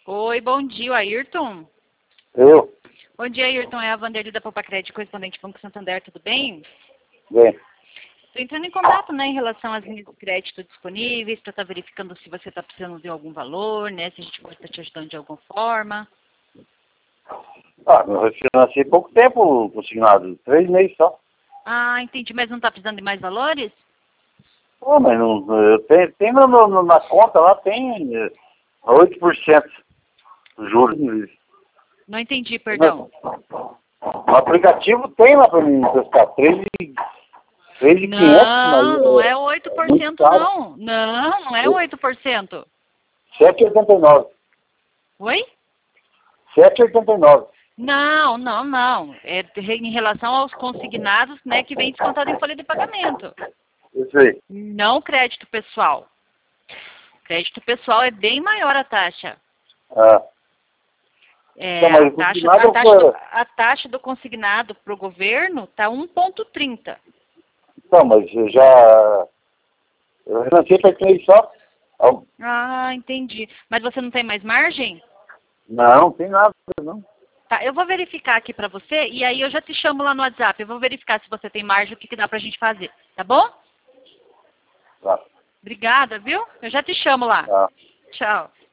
Oi, bom dia, Ayrton. Eu? Bom dia, Ayrton. É a Vanderlei da Poupa Crédito, correspondente Banco Santander, tudo bem? Bem. Estou entrando em contato, né, em relação às linhas de crédito disponíveis, para estar verificando se você está precisando de algum valor, né, se a gente pode estar te ajudando de alguma forma. Eu refinancei pouco tempo consignado, 3 meses só. Ah, entendi, mas não está precisando de mais valores? Pô, mas não, eu tem na conta lá, tem 8% juros. Não entendi, perdão. No aplicativo tem lá para mim emprestar 3.500, Não, mas não é é muito 8% caro. não. Não é 8%. 7,89. Oi? 7,89. Não. É em relação aos consignados, né, que vem descontado em folha de pagamento. Isso aí. Não crédito pessoal. Crédito pessoal é bem maior a taxa. Ah. É, Então, mas o consignado a taxa do consignado para o governo está 1,30. Então, mas eu refinancei para 3 só. Ah, entendi. Mas você não tem mais margem? Não tem nada, não. Tá, eu vou verificar aqui para você e aí eu já te chamo lá no WhatsApp. Eu vou verificar se você tem margem, o que dá pra gente fazer. Tá bom? Tá. Obrigada, viu? Eu já te chamo lá. Tá. Tchau.